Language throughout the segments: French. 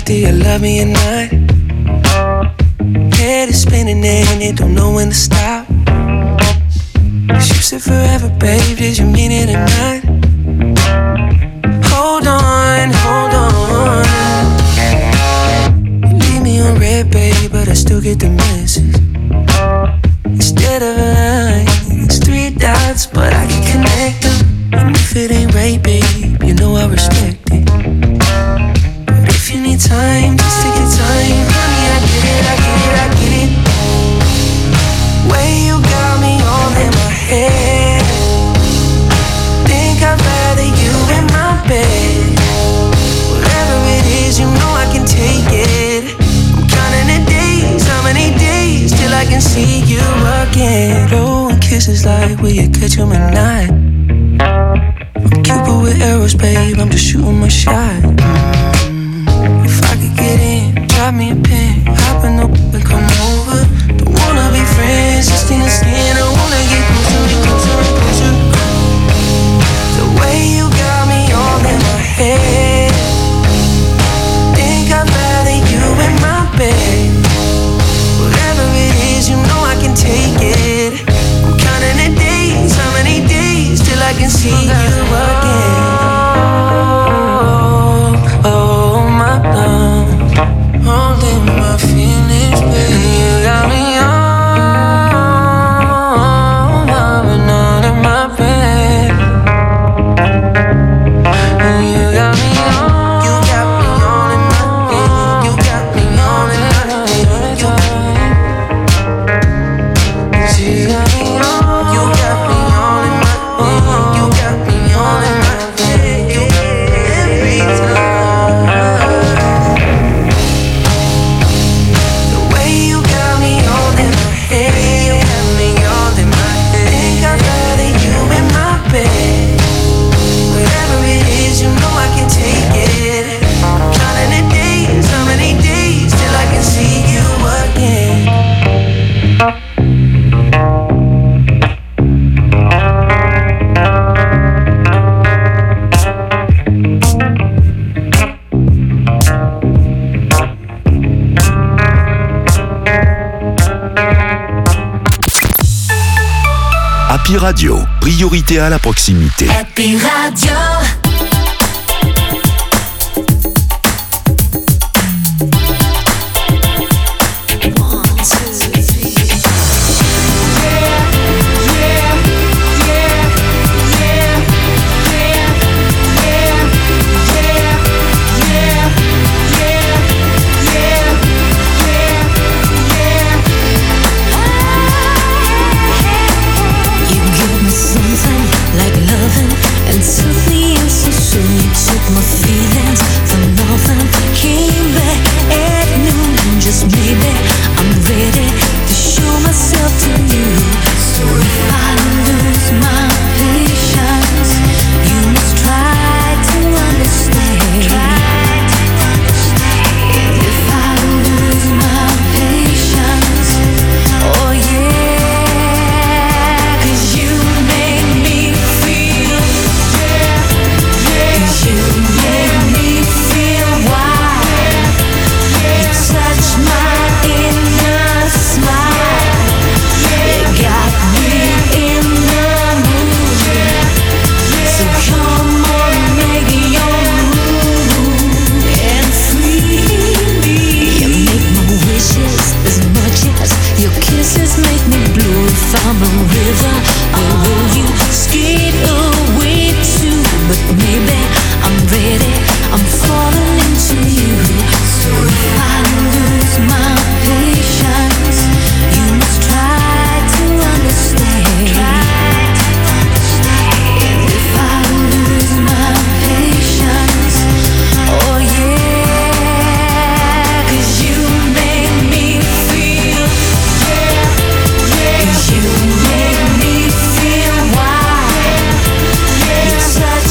do you love me or not? Head is spinning and it don't know when to stop. You said forever, babe, did you mean it or not? Hold on, hold on. You leave me on red, babe, but I still get the message. Instead of a line, it's 3 dots, but I can connect them. And if it ain't right, babe, you know I respect it. But if you need time, just take your time. Honey, I get it, I get it, I get it. Way you got me all in my head. Think I'd rather you in my bed. Whatever it is, you know I can take it. I'm counting the days, how many days till I can see you again. Blowing kisses like, will you catch 'em or not? I'm Cupid with arrows, babe, I'm just shooting my shot. If I could get in, drop me a pin, hop in the and come over. Don't wanna be friends, just in the skin, I wanna get closer and closer and closer. The way you got me all in my head. Think I'd rather you in my bed. Whatever it is, you know I can take it. I'm counting the days, how many days till I can see you again. Oh my love, holding my feelings, baby. You got me all loving all in my bed. You got me all, you got me all in my bed. You got me all in my bed. You got me all, you got me all in my bed. You got me all in my bed. Every time. The way you got me all in my head. You got me all in my head. Think I'd rather you in my bed. Whatever it is, you know I can take it. Counting the days, how many days till I can see you again. Happy Radio, priorité à la proximité. Happy Radio.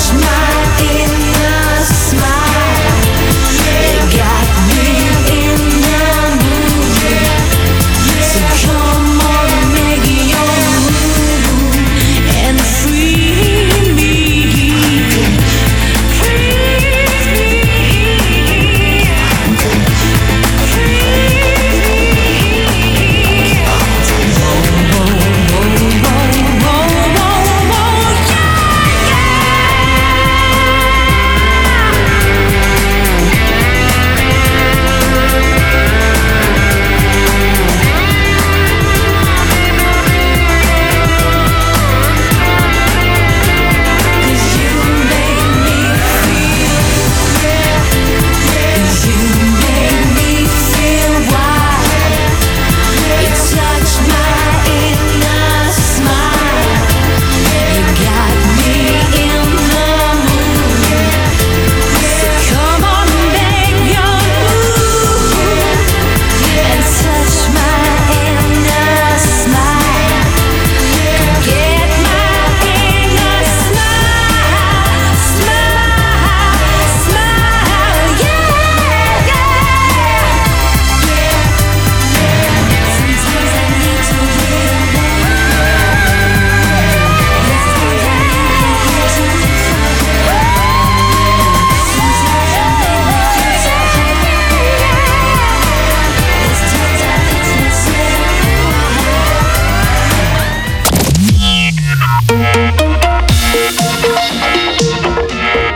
In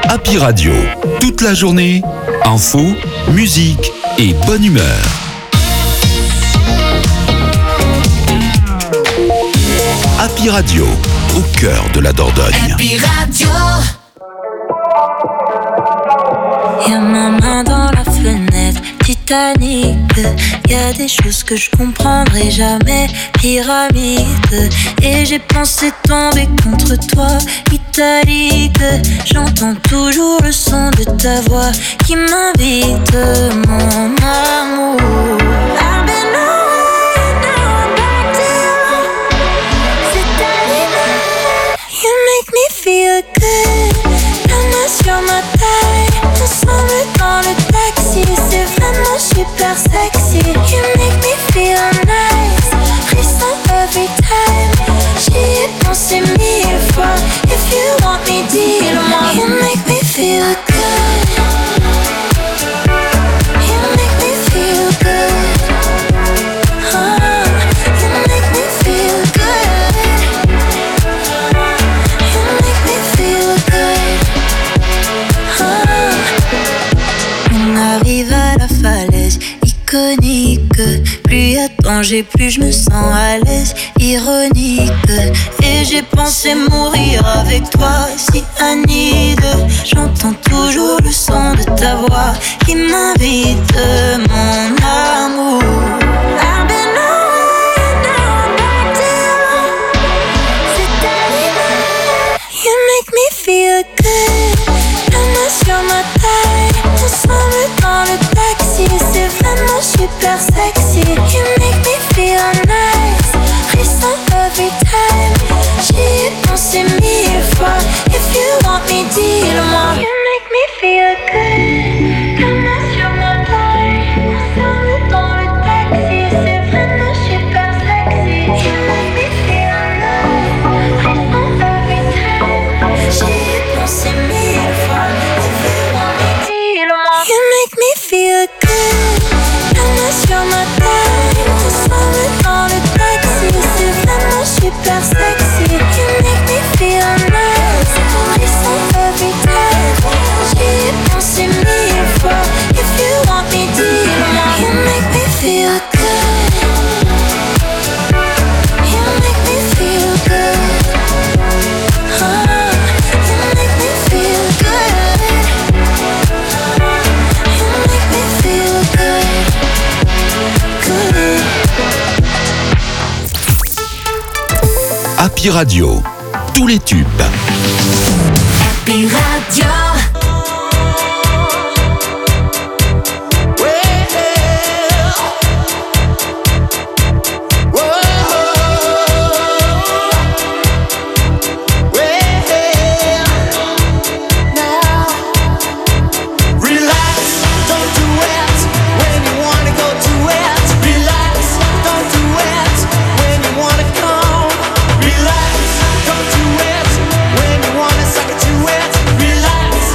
Happy Radio, toute la journée, info, musique et bonne humeur. Happy Radio, au cœur de la Dordogne. Happy Radio. Y'a ma main dans la fenêtre, Titanic. Y'a des choses que je comprendrai jamais, pyramide. Et j'ai pensé tomber contre toi, italique. J'entends toujours le son de ta voix qui m'invite, mon amour. I've been away, now I'm back to you. C'est ta lumière, you make me feel good. La main sur ma taille, ensemble dans le taxi. C'est vraiment super sexy. You make me feel nice, frisson every time. J'y ai pensé 1000 fois. If you want me, dis-le-moi. You make me feel good. You make me feel good. You make me feel good. You make me feel good. On arrive à la falaise iconique. Plus y a de danger, plus je me sens à l'aise. Ironique. Et j'ai pensé mourir avec toi, si Anide. J'entends toujours le son de ta voix qui m'invite, mon amour. I've been away, now I'm back to you. C'est ta lumière, you make me feel good. La main sur ma taille, ensemble dans le taxi. C'est vraiment super sexy. You make me feel nice, frisson every time. J'y ai pensé 1000 fois. If you want me, dis-le-moi. You make me feel good. La main sur ma taille, ensemble dans le taxi. C'est vraiment super sexy. You make me feel nice, frisson every time. J'y ai pensé 1000 fois. If you want me, dis-le-moi. You make me feel good. La main sur ma taille, ensemble dans le taxi. C'est vraiment super sexy. You make me feel nice, frisson every time. J'y ai pensé 1000 fois. If you want me, dis-le-moi. You make me feel good. You make me feel good. You make me feel good. You make me feel good. Good. Happy Radio, tous les tubes. Happy Radio. Relax,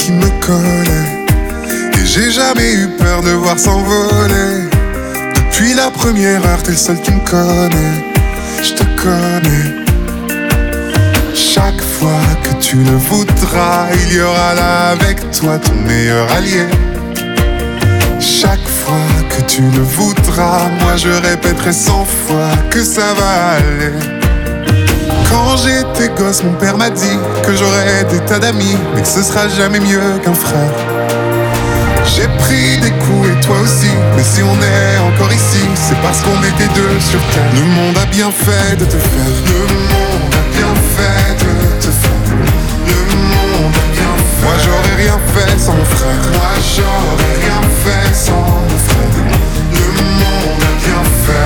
qui me collait. Et j'ai jamais eu peur de voir s'envoler. Depuis la première heure, t'es le seul qui me connaît. Je te connais. Chaque fois que tu le voudras, il y aura là avec toi ton meilleur allié. Chaque fois que tu le voudras, moi je répéterai 100 fois que ça va aller. Quand j'étais gosse, mon père m'a dit que j'aurais des tas d'amis, mais que ce sera jamais mieux qu'un frère. J'ai pris des coups et toi aussi, mais si on est encore ici, c'est parce qu'on était deux sur terre. Le monde a bien fait de te faire. Le monde a bien fait de te faire. Le monde a bien fait. Moi j'aurais rien fait sans mon frère. Moi j'aurais rien fait sans mon frère. Le monde a bien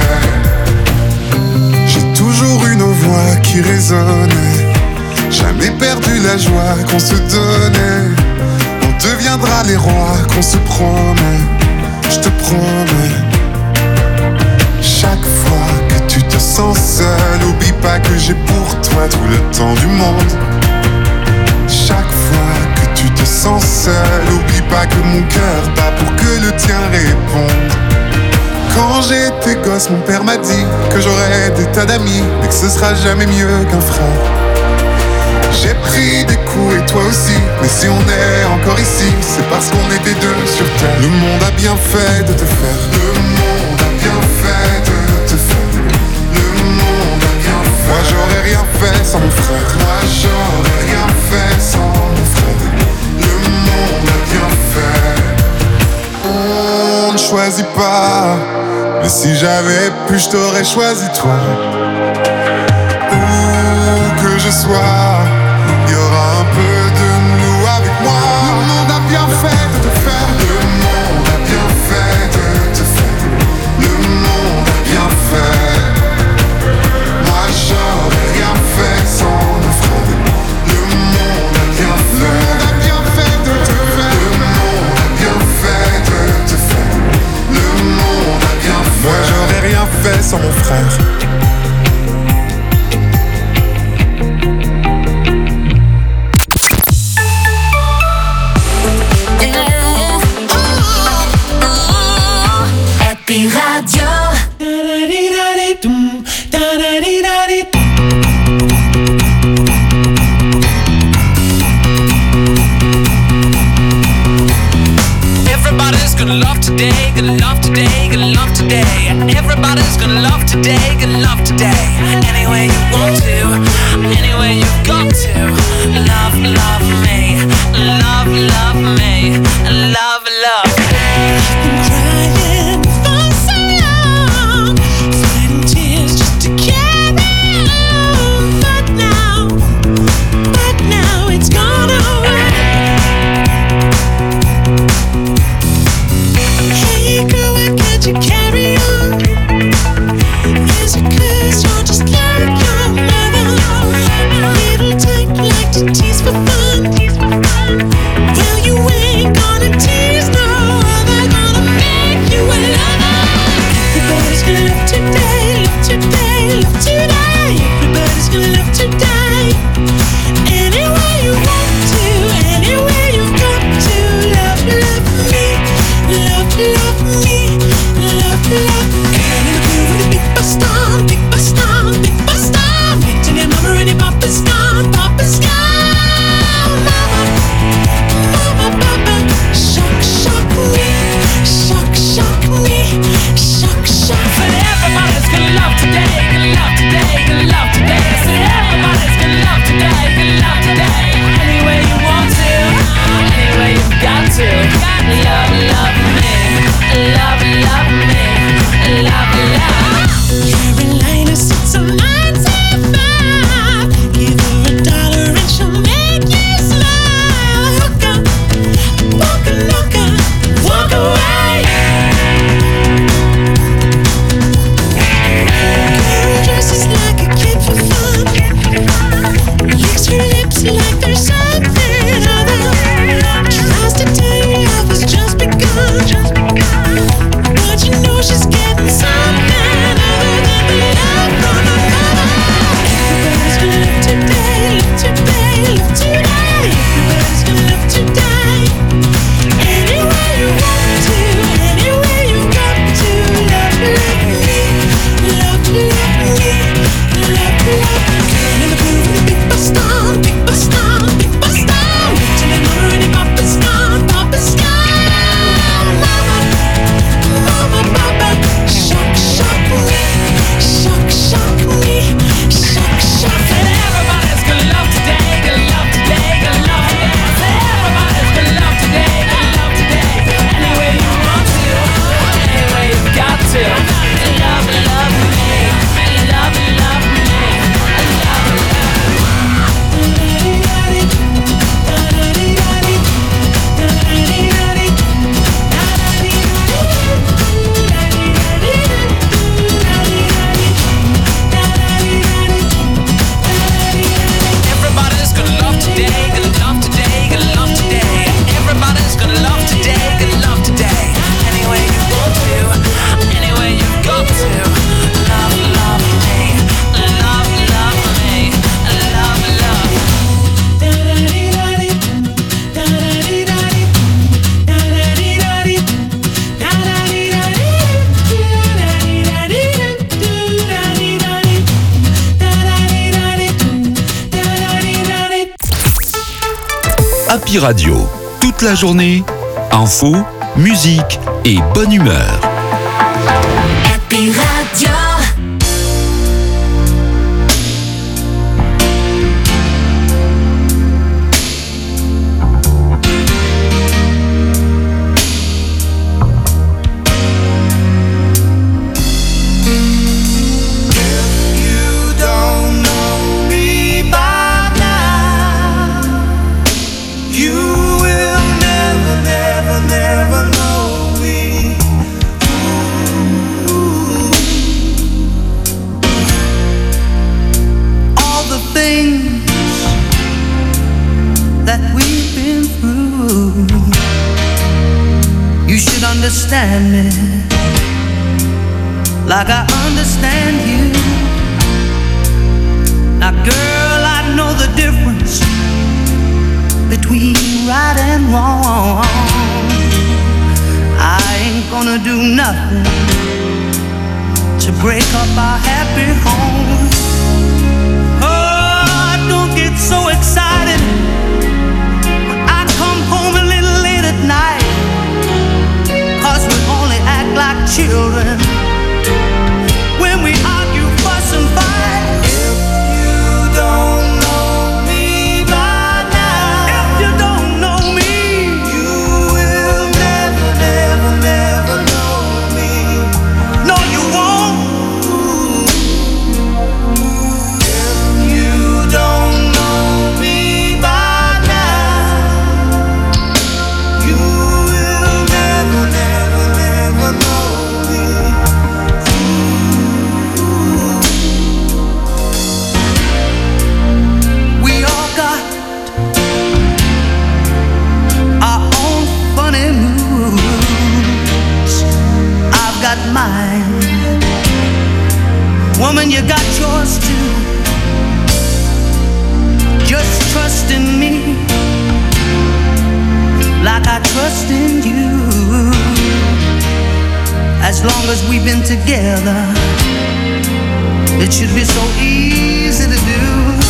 fait. J'ai toujours une voix qui résonnait. Jamais perdu la joie qu'on se donnait. On deviendra les rois qu'on se promet. Je te promets. Chaque fois que tu te sens seul, oublie pas que j'ai pour toi tout le temps du monde. Chaque fois que tu te sens seul, oublie pas que mon cœur bat pour que le tien réponde. Quand j'étais gosse, mon père m'a dit que j'aurais des tas d'amis, mais que ce sera jamais mieux qu'un frère. J'ai pris des coups et toi aussi, mais si on est encore ici, c'est parce qu'on était deux sur terre. Le monde a bien fait de te faire. Le monde a bien fait de te faire. Le monde a bien fait. Moi j'aurais rien fait sans mon frère. Moi j'aurais rien fait sans mon frère. Le monde a bien fait. On ne choisit pas, mais si j'avais pu, je t'aurais choisi toi. Où que je sois, il y aura un peu de nous avec moi. Le monde a bien fait de te faire. Le monde a bien fait de te faire. Le monde a bien fait. Moi j'aurais rien fait sans mon frère. Le monde a bien fait. Le monde a bien fait de te faire. Le monde a bien fait de te faire. Le monde a bien fait. Moi j'aurais rien fait sans mon frère. Everybody's gonna love today, gonna love today, gonna love today. Everybody's gonna love today, gonna love today. Any way you want to, any way you've got to. Love, love me, love, love me, love, love me. Been crying for so long, fighting tears just to carry on. But now it's gone away. Hey girl, why can't you carry on? Is it 'cause you're just like your mother? Little type like to tease for fun. Well, you ain't gonna tease no other, gonna make you a lover. Everybody's gonna love today, love today, love today. Everybody's gonna love today. Any way you want to, any way you got to. Love, love me, love, love me, love, love. Coming in the groove with a big bus down, big bus down, big bus down. Wait till your mama and your papa's gone, papa's gone. Mama, mama, papa, shock, shock me, shock, shock me, shock, shock. But everybody's gonna love today, gonna love today, gonna love today. I said everybody's gonna love today, gonna love today. Any way you want to, any way you've got to. Love, love me, love, love me, love, love. Carolina sits on 975. Give her $1 and she'll make you smile. Hook up, walk away. Girl dresses like a kid for fun. Licks her lips like there's something other. Tries to tell you love has just begun. Happy Radio. Toute la journée, info, musique et bonne humeur. Happy Radio. Understand me like I understand you. Now girl, I know the difference between right and wrong. I ain't gonna do nothing to break up our happy home. Oh, don't get so excited when I come home a little late at night. We only act like children when we argue, fuss and fight. If you don't know me by now, if you don't know me, you will never, never, never know me. No, you won't. If you don't know me by now, you will never, never know me. We all got our own funny moods. I've got mine. Woman, you got yours too. Just trust in me like I trust in you. As long as we've been together, it should be so easy to do.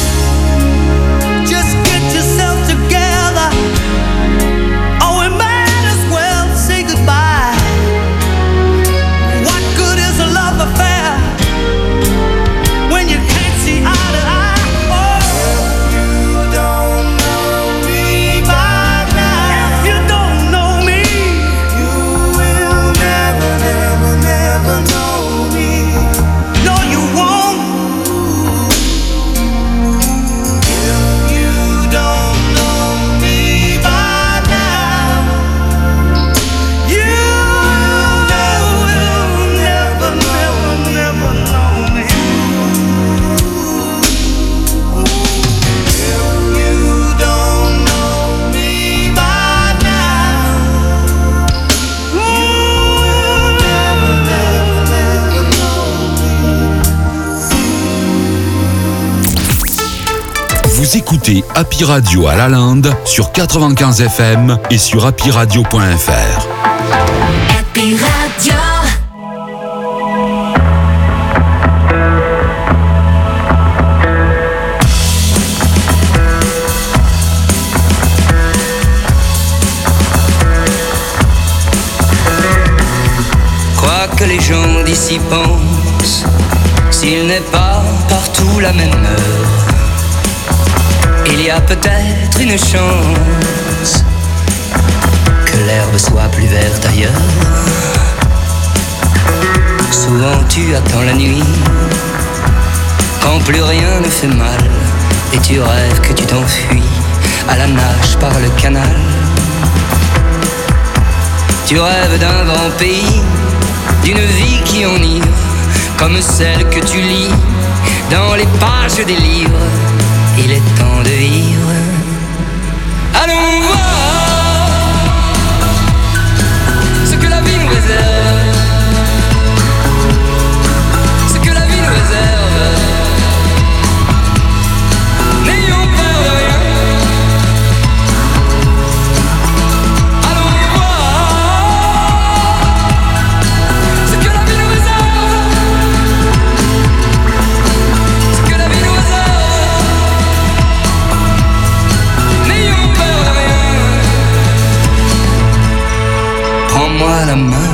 Just get yourself together, or we might as well say goodbye. What good is a love affair when you can't see eye to eye? Vous écoutez Happy Radio à Lalande sur 95 FM et sur happyradio.fr. Happy Radio. Quoi que les gens d'ici pensent, s'il n'est pas partout la même heure, il y a peut-être une chance que l'herbe soit plus verte ailleurs. Souvent tu attends la nuit, quand plus rien ne fait mal, et tu rêves que tu t'enfuis à la nage par le canal. Tu rêves d'un grand pays, d'une vie qui enivre, comme celle que tu lis dans les pages des livres. Il est temps de vivre. Allons voir ce que la vie nous réserve, ce que la vie nous réserve. N'ayons peur de rien. Allons voir ce que la vie nous réserve, ce que la vie nous réserve. prends-moi la main.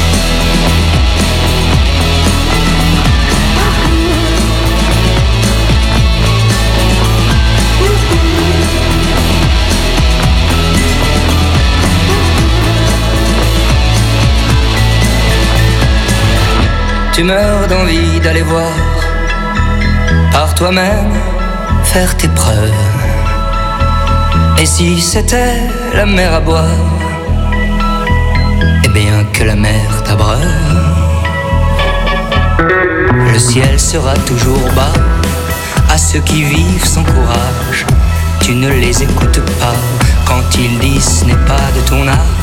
Tu meurs d'envie d'aller voir par toi-même faire tes preuves. Et si c'était la mer à boire, eh bien que la mer t'abreuve. Le ciel sera toujours bas à ceux qui vivent sans courage. Tu ne les écoutes pas quand ils disent ce n'est pas de ton âge.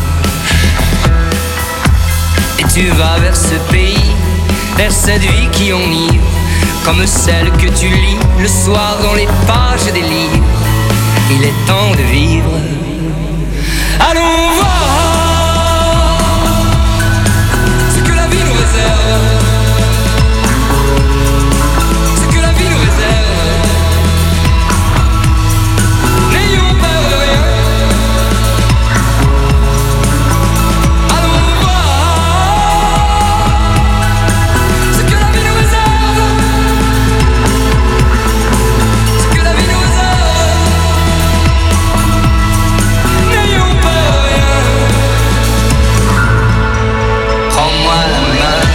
Et tu vas vers ce pays, vers cette vie qui enivre, comme celle que tu lis le soir dans les pages des livres. Il est temps de vivre. Allons voir ce que la vie nous réserve. Ce que la vie nous réserve. N'ayons peur de rien. Allons voir ce que la vie nous réserve. Ce que la vie nous réserve. N'ayons peur de rien. Prends-moi la main.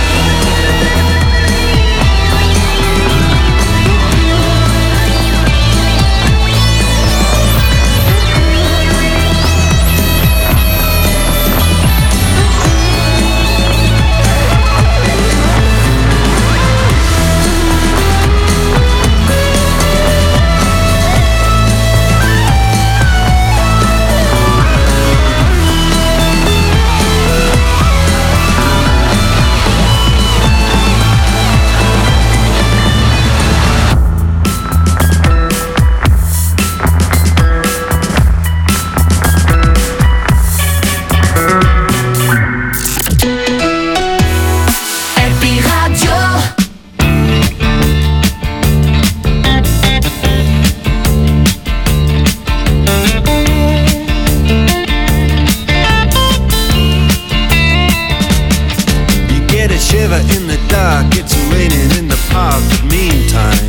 In the dark, it's raining in the park, but meantime,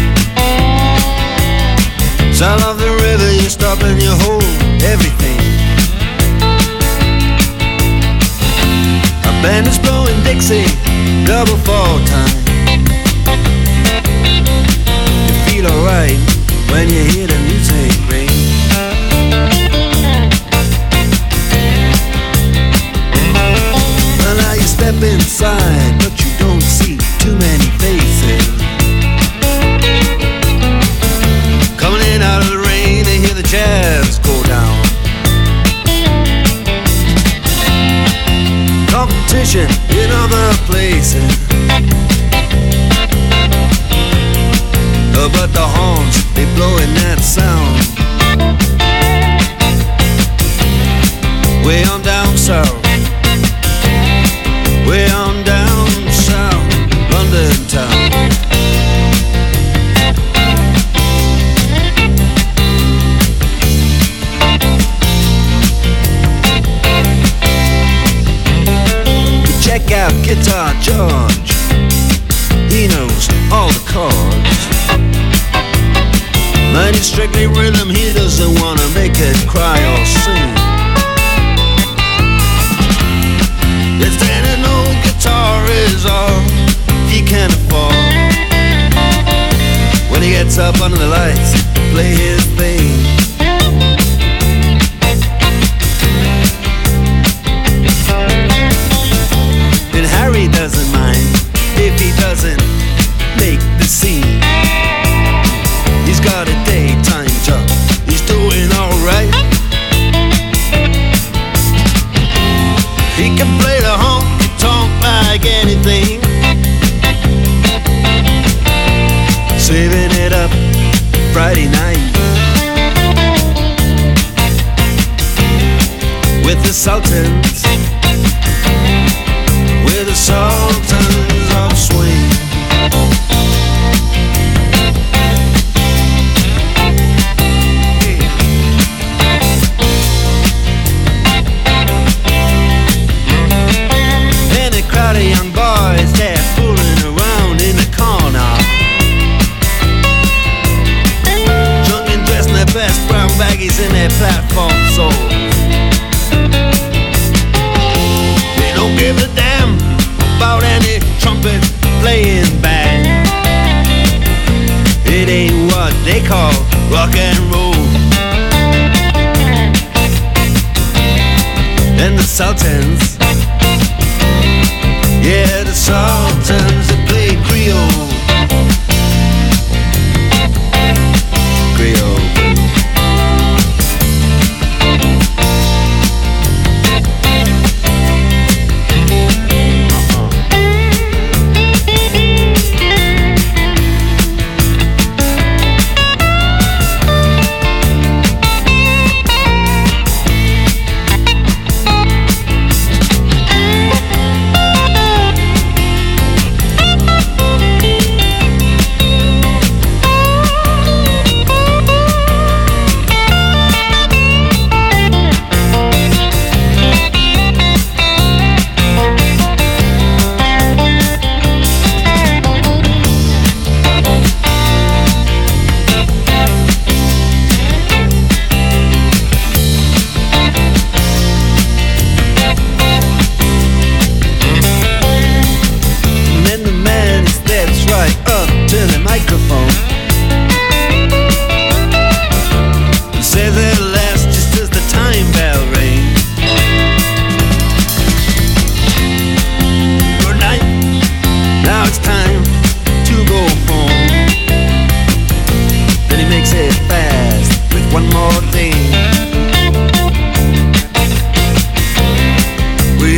sound of the river, you stop and you hold everything. A band is blowing Dixie, double fall time. You feel alright when you hear the music ring. Well, now you step inside, but you don't see too many faces. Coming in out of the rain, they hear the jazz go down. Competition in other places, but the horns, they blowing that sound. Way on down south, way on down south, London town. Check out Guitar George, he knows all the chords. Mine is strictly rhythm, he doesn't wanna make it cry or sing. If then an old guitar is all he can afford, when he gets up under the lights to play his thing. And Harry doesn't mind if he doesn't make the scene. He's got a daytime job, he's doing alright. He can play the honky-tonk like anything, saving it up Friday night with the Sultans, with the Sultans of Swing. rock and roll. And the Sultans, yeah, the Sultans, they play Creole. Creole.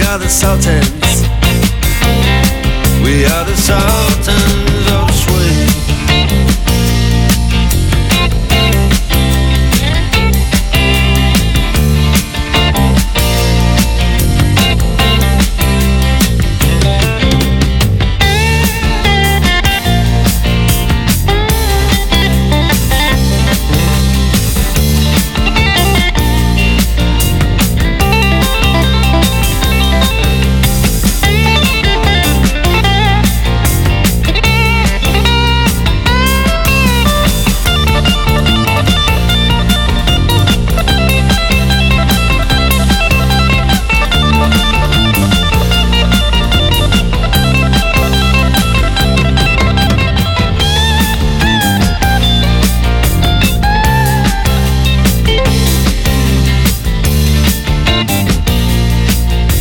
Sultans, we are the Sultans of swing.